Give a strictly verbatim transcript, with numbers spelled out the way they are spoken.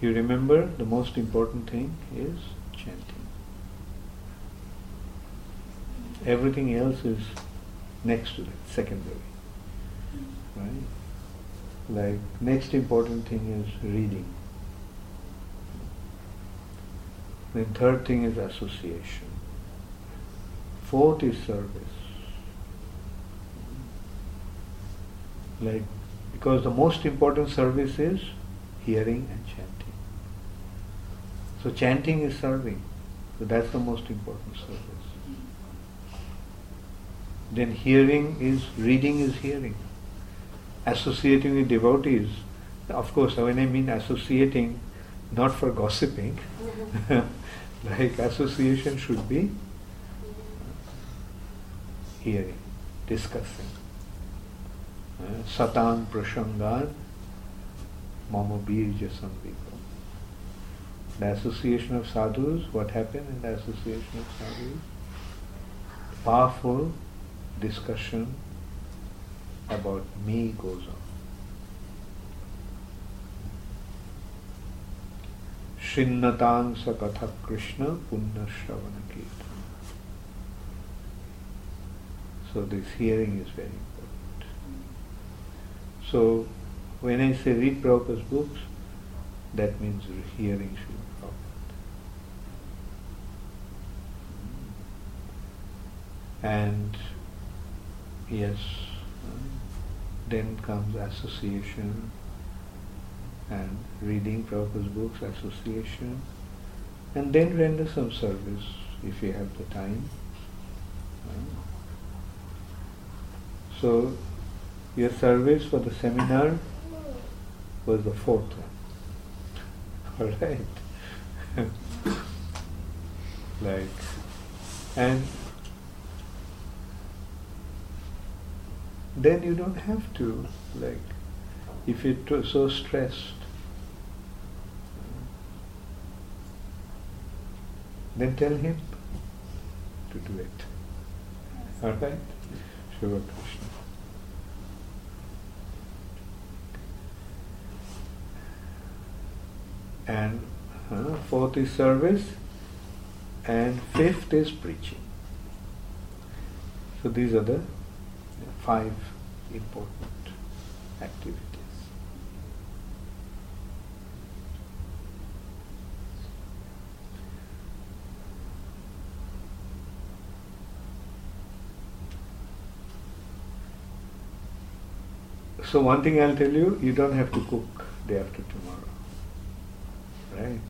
you remember the most important thing is chanting. Everything else is next to that, secondary. Right? Like, next important thing is reading. Then third thing is association. Fourth is service. Like, because the most important service is hearing and chanting. So chanting is serving. So that's the most important service. Then hearing is, reading is hearing. Associating with devotees. Of course, when I mean associating, not for gossiping. Like, association should be hearing, discussing. Uh, Satan prashangan mama birja samviko. The association of sadhus, what happened in the association of sadhus? Powerful discussion about me goes on. Shrinnatang sakatha Krishna punna shravana kirtan. So this hearing is very important. So when I say read Prabhupada's books, that means hearing Srila Prabhupada. And yes, then comes association and reading Prabhupada's books, association, and then render some service if you have the time. So your service for the seminar was the fourth one. Alright. Like, and then you don't have to, like, if you're so stressed, then tell him to do it. Alright? Shiva Krishna. And uh, fourth is service, and fifth is preaching. So these are the five important activities. So one thing I'll tell you, you don't have to cook day after tomorrow. Right?